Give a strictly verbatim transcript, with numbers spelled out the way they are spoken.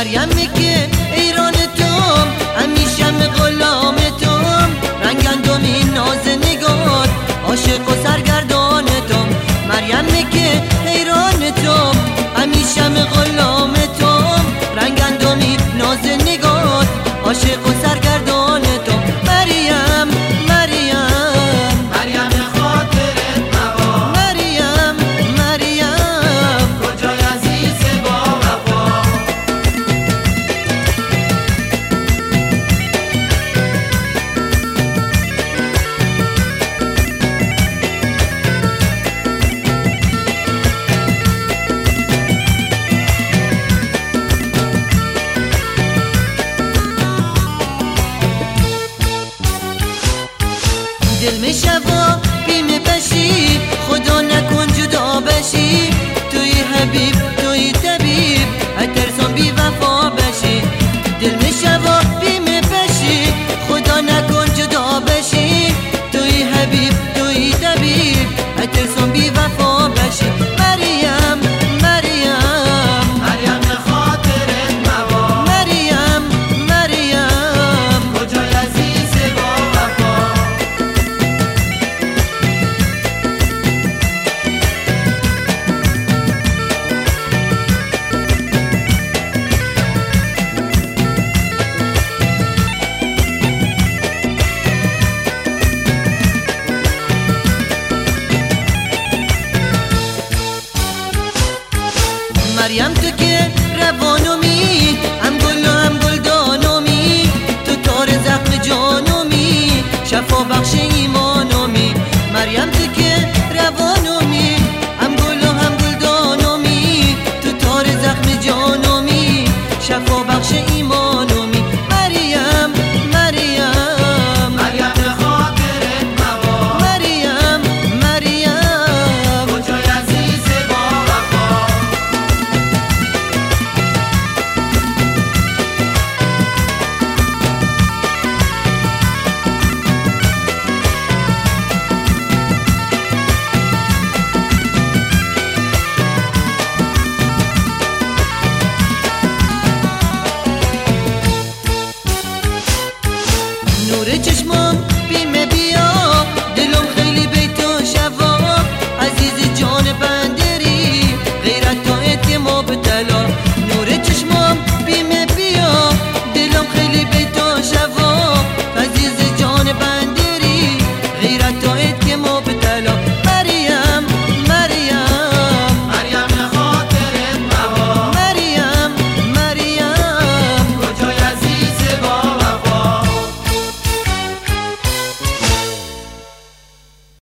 مریمی که ایران توم، همیشه غلام توم، رنگندمی ناز نگار، عاشق و سرگردان توم. مریمی که ایران توم، همیشه غلام توم، رنگندمی ناز نگار، عاشق و سرگردان توم. مریم مریم مریم خاطرت موا، مریم مریم کجای عزیز با وفا. دل می شوا بیم بشی، خدا نکن جدا بشی، توی حبیب توی طبیب، هترسان بی وفا بشی. دل می شوا بیم بشی، خدا نکن جدا بشی، توی حبیب توی طبیب، هترسان بی وفا بشی. مریم مریم مریم خاطرت موا، مریم مریم کجای عزیز با وفا. مریم تو که روانومی، هم گل و هم گلدانومی، تو تار زخم جانومی، شفا بخش ایمانومی. مریم تو که روانومی، هم گل و هم گلدانومی، تو تار زخم جانومی، شفا بخش